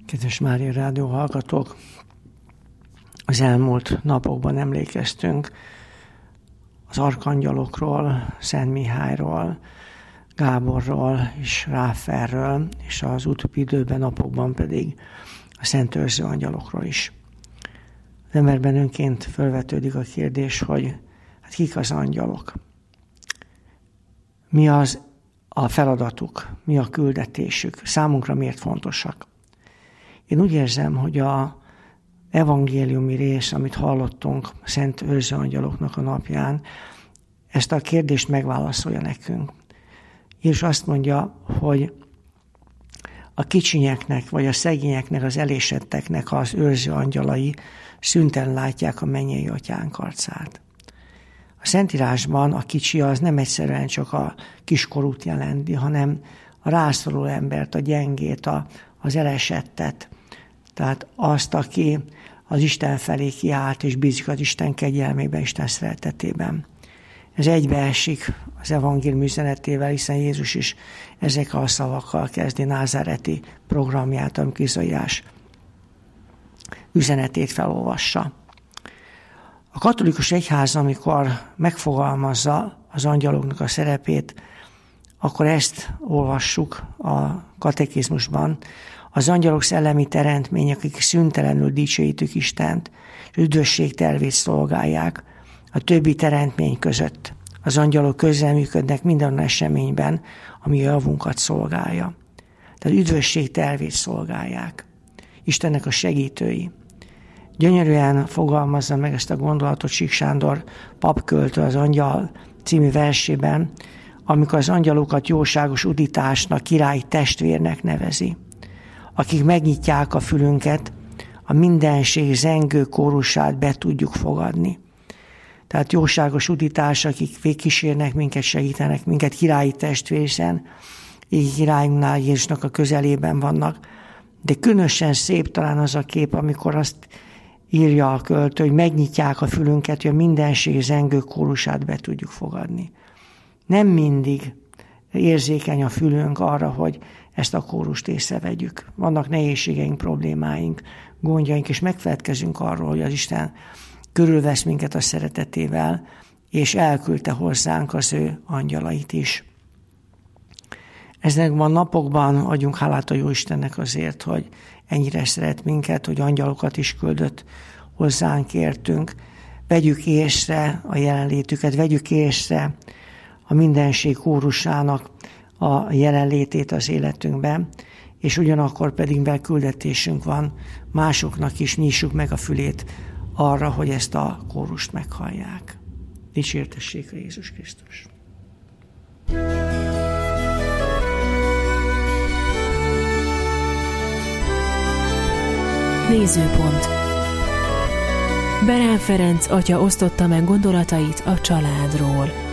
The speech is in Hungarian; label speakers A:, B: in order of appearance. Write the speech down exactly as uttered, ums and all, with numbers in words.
A: Kedves Mária Rádió hallgatók, az elmúlt napokban emlékeztünk az arkangyalokról, Szent Mihályról, Gáborról és Ráfaelről, és az utóbbi időben, napokban pedig a szent őrző angyalokról is. Az emberben önként felvetődik a kérdés, hogy hát kik az angyalok? Mi az a feladatuk? Mi a küldetésük? Számunkra miért fontosak? Én úgy érzem, hogy a evangéliumi rész, amit hallottunk a szent őrző angyaloknak a napján, ezt a kérdést megválaszolja nekünk. És azt mondja, hogy a kicsinyeknek, vagy a szegényeknek, az elésetteknek az őrző angyalai szünten látják a mennyei atyánk arcát. A Szentírásban a kicsi az nem egyszerűen csak a kiskorút jelenti, hanem a rászoruló embert, a gyengét, a, az elesettet. Tehát azt, aki az Isten felé kiállt, és bízik az Isten kegyelmében, Isten szeretetében. Ez egybeesik az evangélium üzenetével, hiszen Jézus is ezekkel a szavakkal kezdi názáreti programját, amikor Izaiás üzenetét felolvassa. A katolikus egyház, amikor megfogalmazza az angyaloknak a szerepét, akkor ezt olvassuk a katekizmusban. Az angyalok szellemi teremtmények, akik szüntelenül dicsőítük Istent, és üdvösség tervét szolgálják a többi teremtmény között. Az angyalok közreműködnek minden eseményben, ami a javunkat szolgálja. Tehát üdvösség tervét szolgálják. Istennek a segítői. Gyönyörűen fogalmazza meg ezt a gondolatot Sík Sándor papköltő az Angyal című versében, amikor az angyalokat jóságos udításnak, királyi testvérnek nevezi, akik megnyitják a fülünket, a mindenség zengő kórusát be tudjuk fogadni. Tehát jóságos udítás, akik végigkísérnek minket, segítenek minket, királyi testvérsen, így királyunknál Jézusnak a közelében vannak. De különösen szép talán az a kép, amikor azt írja a költő, hogy megnyitják a fülünket, hogy a mindenség zengő kórusát be tudjuk fogadni. Nem mindig érzékeny a fülünk arra, hogy ezt a kórust észrevegyük. Vannak nehézségeink, problémáink, gondjaink, és megfeledkezünk arról, hogy az Isten körülvesz minket a szeretetével, és elküldte hozzánk az ő angyalait is. Ezekben a napokban adjunk hálát a Jóistennek azért, hogy ennyire szeret minket, hogy angyalokat is küldött hozzánk, értünk. Vegyük észre a jelenlétüket, vegyük észre a mindenség kórusának a jelenlétét az életünkben, és ugyanakkor pedig belküldetésünk van másoknak is, nyissuk meg a fülét arra, hogy ezt a kórust meghallják. Dicsértessék a Jézus Krisztus!
B: Nézőpont. Berán Ferenc atya osztotta meg gondolatait a családról.